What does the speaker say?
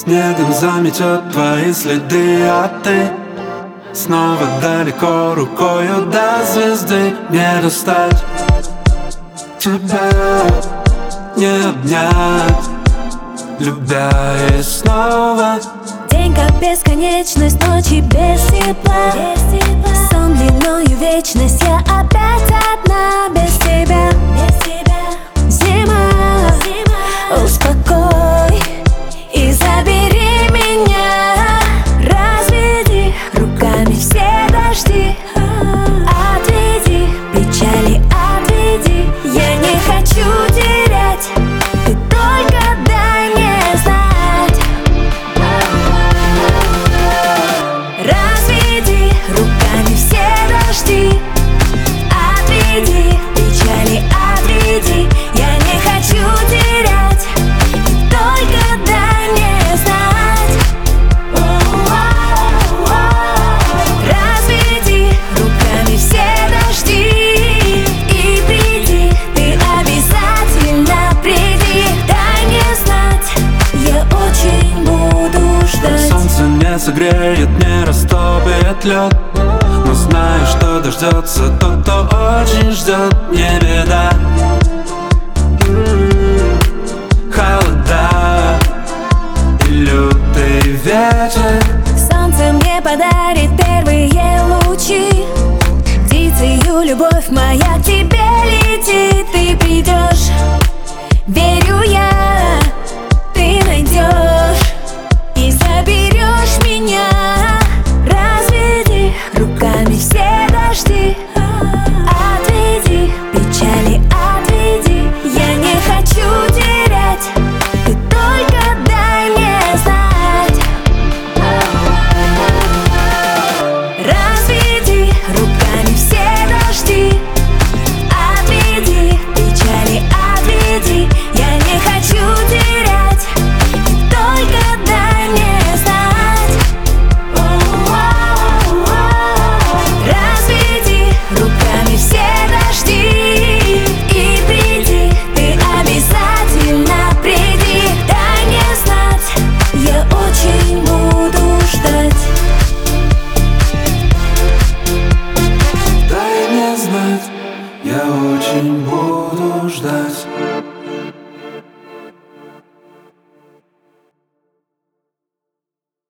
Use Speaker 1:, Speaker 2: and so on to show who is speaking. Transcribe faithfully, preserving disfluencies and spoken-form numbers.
Speaker 1: Снегом заметет твои следы, а ты снова далеко, рукою до звезды не достать. Тебя не обнять, любя и снова.
Speaker 2: День как бесконечность, ночи без тепла, без тепла. Сон длиною вечность, я опять одна без тебя, без тебя. Зима, Зима. Успокой и забери меня, разведи руками все дожди, отведи печали, отведи. Я не хочу терять, ты только дай мне знать. Разведи руками все дожди, отведи печали, отведи. Я не хочу терять, ты только дай мне знать. Разведи руками все дожди и приди, ты обязательно приди. Дай мне знать, я очень буду ждать.
Speaker 1: Солнце не согреет, не растопит лед, но знаю, что дождется тот, кто очень ждет. Не беда, холода и лютый ветер.
Speaker 2: Солнце мне подарит первые лучи, птицею любовь моя к тебе летит. Ты придешь, верю я, ты найдешь и заберешь меня. Разведи руками все дожди, отведи печали, отведи. Я не хочу терять, ты только дай мне знать. Разведи руками